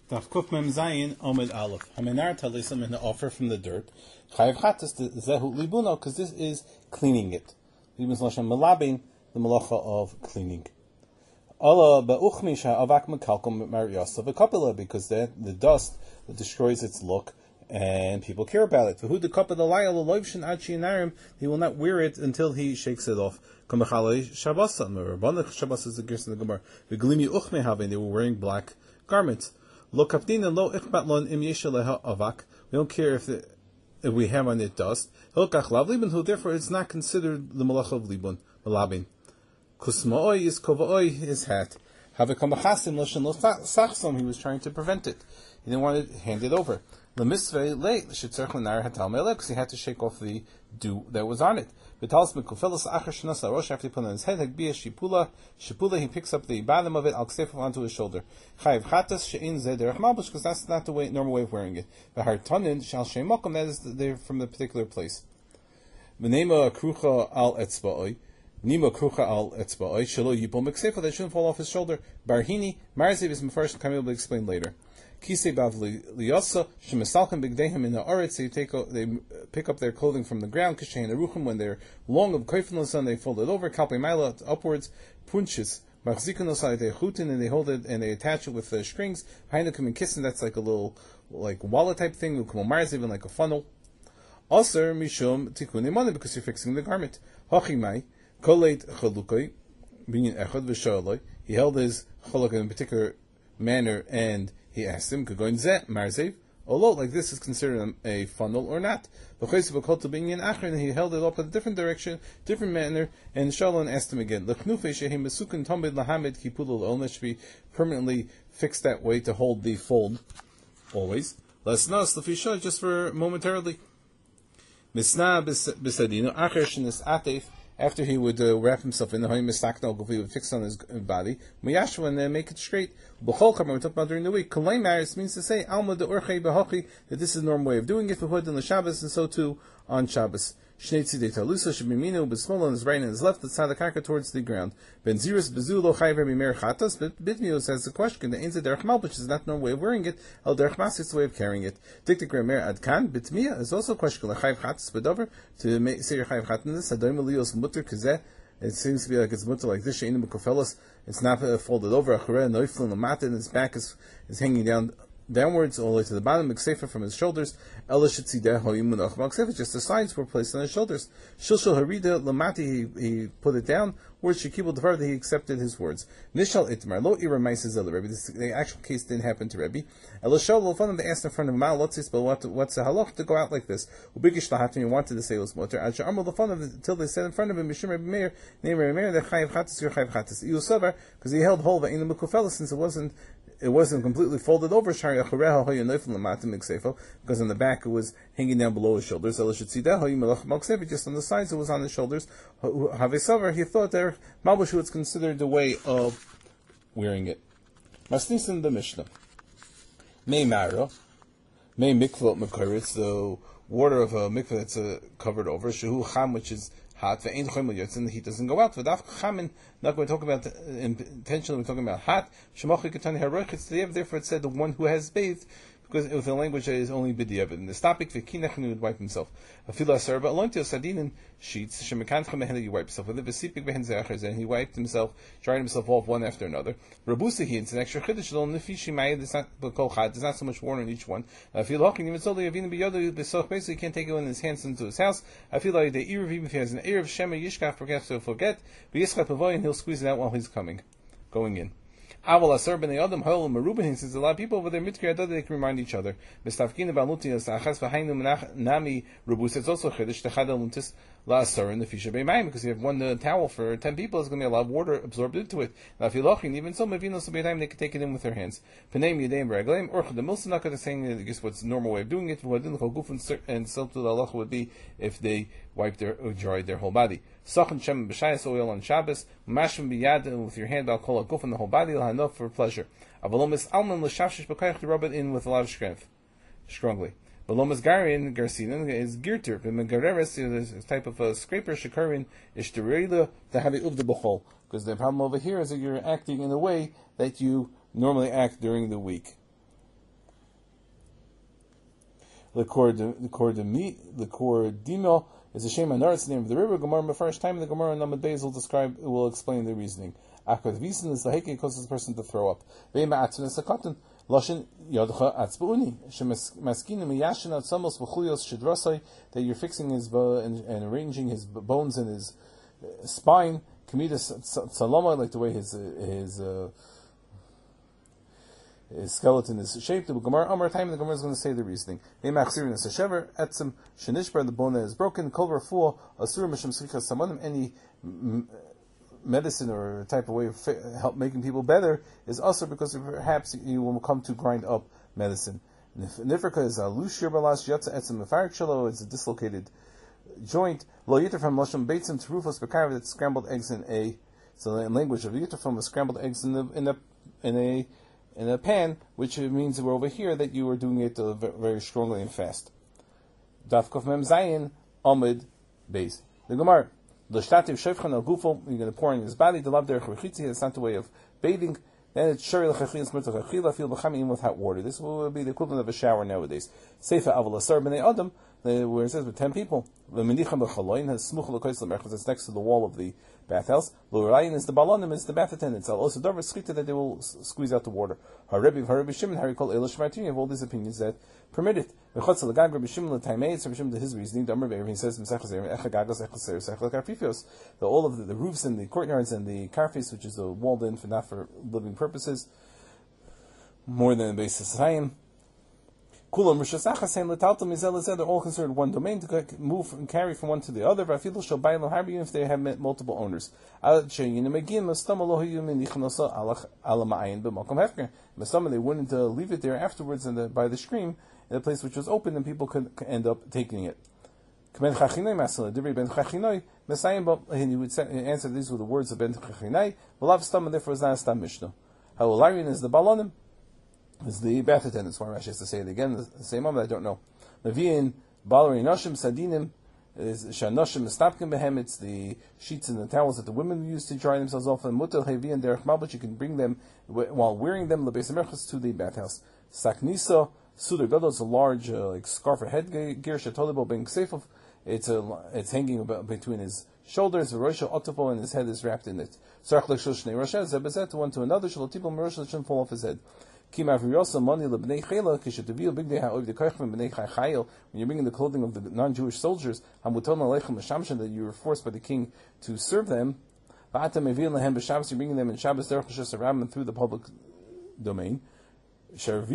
Daf Kuf Mem Zayin Omid Aleph. Hamenar Talisam in the offer from the dirt. Chayav Chatas Zehu Libuno, because this is cleaning it. Libun Lashon Malabin, the malacha of cleaning. Allah Ba'uchmi Sha'avak Mekalkom Mariyasav Kapila, because the dust that destroys its look, and people care about it. Who the cup of the lion loivshin achinarim, he will not wear it until he shakes it off. Kamachale Shabbosam, or Rabbanach Shabbos is the Gerson of the Gemara. The Glimi Uchme Havin, they were wearing black garments. Lo kapdina lo ichbatlon im yeshaleha avak. We don't care if we have on it dust. Hilkach lav libun, who therefore it's not considered the malacha of libun, malabin. Kusmaoi is kovaoi, his hat. Havekamachasim loshen lo sachsom, he was trying to prevent it. He didn't want to hand it over. The mitzvah late shetzarch lenar hatal melech, because he had to shake off the dew that was on it. V'talis mekufelas achar shenasa rosh, after he put on his head hagbia shipula, he picks up the bottom of it al ksefah onto his shoulder. Chayiv chatas she'in zeh derech malbush, because that's not the normal way of wearing it. V'har tonin shal sheimokum, that is they're from the particular place. V'nema krucha al etzba'oi. Nima krucha al etzba'oi shelo yipol meksefah, that shouldn't fall off his shoulder. Barhini marziv is mefarish, and Kamil will explain later. Kisei bav liyasa shemesalchem bigdehim in the aretz, they pick up their clothing from the ground. Kishein aruchim, when they're long of koifin l'san, they fold it over. Kalpei maila upwards. Punches machzikun l'san, they chutin, and they hold it and they attach it with strings. Hainukim and kissing, that's like a little wallet type thing. Ukum marz, even like a funnel. Aser mishum tikun imani, because you're fixing the garment. Hachimai koleit chalukoi binyan echad v'shaloi. He held his chaluk in a particular manner, and he asked him, "Kagoin zeh marzev, olo, like this is considered a funnel or not?" And he held it up in a different direction, different manner, and Shalom asked him again, should be permanently fixed that way to hold the fold always. Let's know, just for momentarily. After he would wrap himself in the he would fix on his body, and make it straight. We're talking about during the week. It means to say that this is the normal way of doing it, and so too on Shabbos. Shnei tzidei talusa should be minu b'smol on his right and his left, the tzadakaka towards the ground. Ben zirus bezu lo chayver mimer chatas, but Bitmios has the question, the einza derech malbush is not the normal way of wearing it, el derech mas is the way of carrying it. Diktik remer adkan, Bitmia is also a question, l'chayv chatas bedover, to say your chayv chatas, adoim lios mutter kazeh, it seems to be like it's mutter like this, she'inu mekofelos, it's not folded over, achareh noiflin lamata, and his back is hanging downwards all the way to the bottom, Meksefa from his shoulders, just the sides were placed on his shoulders. Shilshal Harida Lamati, he put it down, words Shekibul Devar, that he accepted his words. Nishal Itmar, Lo Ira Maises El Rebbe, the actual case didn't happen to Rebbe. Elishal Lofan, they asked in front of him, but what's the halach to go out like this? Ubigish Lahatim, he wanted to say it was Motor, Aja Amr Lofan, until they said in front of him, Mishim Rebbe Meir, name Rebbe Meir, that Chayiv Chatas, your Chayiv Chatas. Yusavar, because he held hold of the Mukufela, since it wasn't completely folded over, because on the back it was hanging down below his shoulders. Just on the sides it was on his shoulders. He thought that Malbush was considered the way of wearing it. Masnisin the Mishnah. May Mara, May Mikvot Mekaritz, the water of a mikveh that's covered over, Shehu Cham, which is hot, and the heat doesn't go out. Not going to talk about intentionally, we're talking about hot. Therefore it said the one who has bathed, because with a language that is only b'diavad. In this topic, v'kinach, he would wipe himself. Afila asar ba'alonti sadinin sheets shemekantcha mehen, you wipe yourself with it. V'sipik behen ze'achar, and he wiped himself, dried himself off one after another. Rabusa, it's an extra chiddush. Lo nefishi mayid, it's not b'kol chad. There's not so much water in each one. Afila hochin, even so they avinu b'yodu b'soch, basically he can't take it in his hands into his house. Afila the erev, even if he has an erev shema yishkach, perhaps he'll forget. V'yischat pavoy, and he'll squeeze it out while he's going in. Aval asar ben adam hol merubin, since a lot of people over there mitkir adad, they can remind each other. Mistafkin baluti as achas v'hainu nami rubus. It's also chiddush techad aluntis la asar in the fisha b'mayim, because you have one towel for 10 people, it's going to be a lot of water absorbed into it. Nafilochin, even so, mevinos b'yadayim, they can take it in with their hands. Pneim yadayim v'raglayim or the milsanaka, they're saying I guess what's the normal way of doing it. And so to the halacha would be if they wiped or dried their whole body. Sachin shem b'shayas, oil on Shabbos, mashim b'yad, with your hand, I'll call a guf on the whole body, enough for pleasure. Avalomis alman l'shavshish b'kayach, to rub it in with a lot of strength, strongly. Valomis garin, garcinan, is girter, v'megareres, there's a type of a scraper, shakarin, ishterila, to have it uvda b'chol. Because the problem over here is that you're acting in a way that you normally act during the week. The Kordimo is a shame on it's the name of the river. Gemara the first time in the Gemara Namad Beis will explain the reasoning. Akad Visen is the Heike causes the person to throw up. Veima Atzun is a cotton. Loshin Yodcha Atzbuuni. Shemaskinim Yashin Atzamos V'chuyos Shidrasai, that you're fixing his and arranging his bones in his spine. Kamidas Saloma, like the way his skeleton is shaped. The Gemara Amar time the Gemara is going to say the reasoning. The bone is broken. Kol Rafua Asur Misham Srichas Samanim. Any medicine or type of way of help making people better is also because perhaps you will come to grind up medicine. Nifrika is a loose shirbalas yatsa etzem mefarik shalo. It's a dislocated joint. Lo yitter from lashon beitzim terufos bekarav. That's scrambled eggs in a. So in language of yitter from the scrambled eggs in a pan, which means that we're over here that you are doing it very strongly and fast. Daf Kof Mem Zayin Amid Beis. The Gemara. You're going to pour in his body. The love there, it's not the way of bathing. Then it's shari l'chachiyas mirtach achila, feel b'chamin with hot water. This will be the equivalent of a shower nowadays. Seifa aval asar b'nei adam, where it says with 10 people. V'menicham b'chaloin has smuch l'kois l'merchas. It's next to the wall of the bathhouse. L'urayin is the balonim, is the bath attendants. Al also dover schita, that they will squeeze out the water. Harabi Shimon, Harikol Elish Martini have all these opinions that permit it. V'chotz l'gag Rabbi Shimon l'taimei. It's Rabbi Shimon his reasoning. The Amar Be'er, he says Mesachas echagagas echasir sechel karfifios. That all of the roofs and the courtyards and the karfis, which is a walled in for not for living purposes, more than a basis time. Kulam Rishasachas and Letaltam Izel, they're all considered one domain to move and carry from one to the other. Vafidul shall buy harbi if they have multiple owners. They wouldn't leave it there afterwards by the stream in a place which was open, and people could end up taking it. And he would answer these with the words of Ben Chachinai. Therefore, is not a stam mishnah. Halarian is the balonim. Is the bath attendants. Why Rashi has to say it again? The same moment, I don't know. Levian, Balari Noshim, Sadinim, is Shanoshim, Stapkim Behem. It's the sheets and the towels that the women use to dry themselves off. And Mutal Hevian Derech Malbut, you can bring them while wearing them, Lebeis Merchas, to the bathhouse. Saknisa, Sudar Gadol, it's a large like scarf or headgear, Shatolibo Ben Ksefov. It's hanging between his shoulders, Rosha Otopo, and his head is wrapped in it. Sarach Lechshoshne Roshah, Zebezet, one to another, Shalotibel Merosha, shouldn't fall off his head. When you're bringing the clothing of the non-Jewish soldiers, that you were forced by the king to serve them, you're bringing them in Shabbos through the public domain. You shouldn't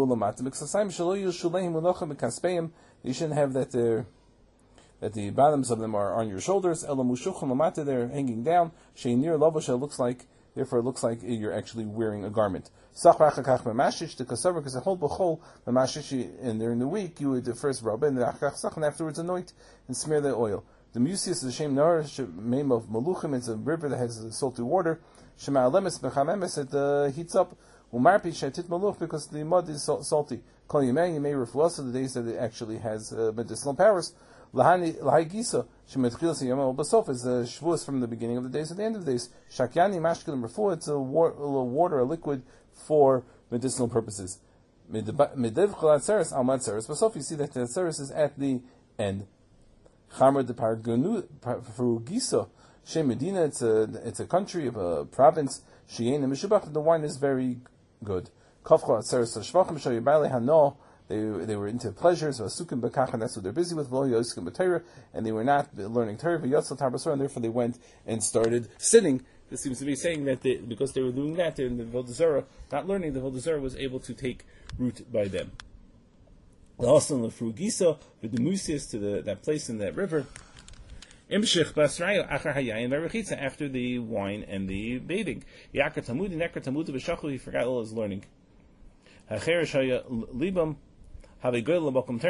have that the bottoms of them are on your shoulders. They're hanging down. Looks like. Therefore, it looks like you're actually wearing a garment. Because the whole b'chol and during the week you would first rub and afterwards anoint and smear the oil. The Mucius is a shem nourish name of Maluchim. It's a river that has salty water. Shema alemes bechamemes, it heats up. Umarpi shetit maluch, because the mud is salty. Kol yemei yemei refuasa, the days that it actually has medicinal powers. Lahai Gisa, Shemetchilas Yom Basof is the Shavuos from the beginning of the days to the end of the days. Shakyani Mashkelim Refuah, it's a water, a liquid for medicinal purposes. Midev Chalat Seres, Almad Seres Basof, you see that the Seres is at the end. Chamar de Parugisa, Shem Medina, it's a country, of a province. Sheyein Mishubach, the wine is very good. Kafcha Seres Shvachim Shoyibale Hano. They were into pleasures, and that's what they're busy with, and they were not learning Torah, and therefore they went and started sinning. This seems to be saying that because they were doing that, in the Avodah Zarah, not learning, the Avodah Zarah was able to take root by them. Also, the Frugisa, with the Musius to that place in that river, after the wine and the bathing. He forgot all his learning. If you're a Talmud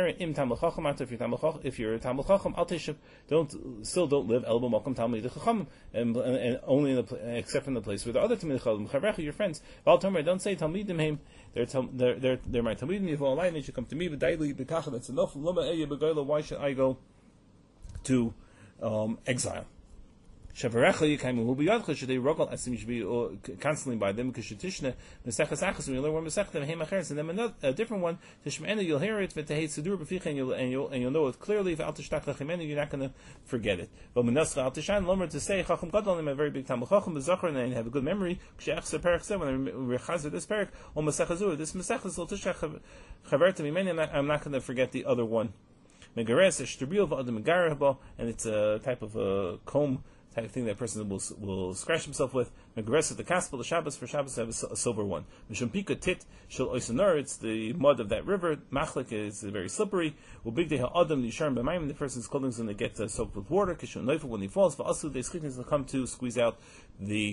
Chacham, don't live elbow Malkum Talmud Chacham, and only except in the place where the other Talmud Chacham, your friends. Don't say Talmidim Haim. They're my Talmidim. If all line, they should come to me. But daily b'kacha, that's enough. Why should I go to exile? Shavarecha Yikaimu Hu B'Yadcha Should they ruggle asim? You should be constantly by them. Kishutishna Mesechas Achas. When you learn one Mesechta V'Hem Acheres, and then a different one. Tishmenu, you'll hear it. V'Tehei Sidur B'Ficha, and you'll know it clearly. V'Al Tishtach Lechimenu, you're not going to forget it. But Menascha Al Tishan Lomer to say Chacham Gadol, a very big Talmud Chacham B'Zachar, and have a good memory. K'Shech Seperak said when they rechazer this parak, O Mesechazur, this Mesechas Al Tishach Chaverta Mimeni, I'm not going to forget the other one. Megares Eshtabil V'Adam Megareh, and it's a type of a comb type of thing that person will scratch himself with. Megares the Kaspel, the Shabbos, for Shabbos have a silver one. Mishumpika Tit Shel Oisanur, it's the mud of that river. Machlik is very slippery. Ubig Deha Adam Yisharim B'Mayim, the person's clothing is going to get soaked with water. Kishun Neifel, when he falls, V'Asu the Schitnis will come to squeeze out the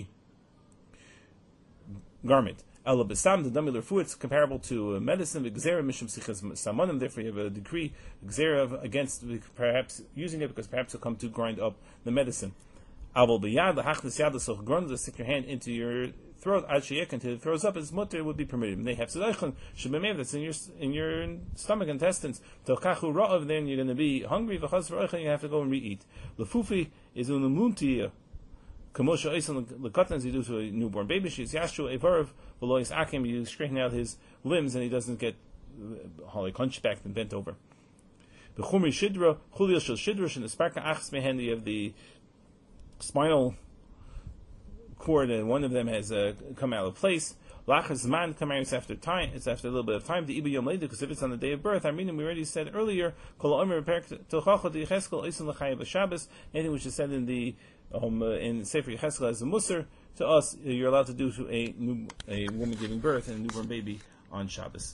garment. Ela B'Sam, the Dami L'Refu, it's comparable to medicine. Gzera Mishum Sichas Samanim, therefore you have a decree Gzera against perhaps using it because perhaps it'll come to grind up the medicine. Aval B'Yad, the Hachnas Yad, the Soch to stick your hand into your throat, Ad Sheyek, until it throws up, as mutter would be permitted. They have Tzedachon, Shebemev, that's in your stomach, intestines. Tokachu Ra'av, then you're going to be hungry, V'chaz V'Oichan, you have to go and re-eat. Lefufi is Unumunti, Kamosha Eisan Lekatan, you do to a newborn baby. She's Yashu Evarv, V'Lois Akim, you straighten out his limbs and he doesn't get hunchbacked and bent over. The Chumri Shidra, Chulil Shel Shidrush, and the Sparka Achs Mehen, you have the spinal cord, and one of them has come out of place. Lachas man come out after time. It's after a little bit of time. The Iba Yom Leida, because if it's on the day of birth, I mean, we already said earlier. Anything which is said in the in Sefer Yecheskel as a musar to us, you're allowed to do to a woman giving birth and a newborn baby on Shabbos.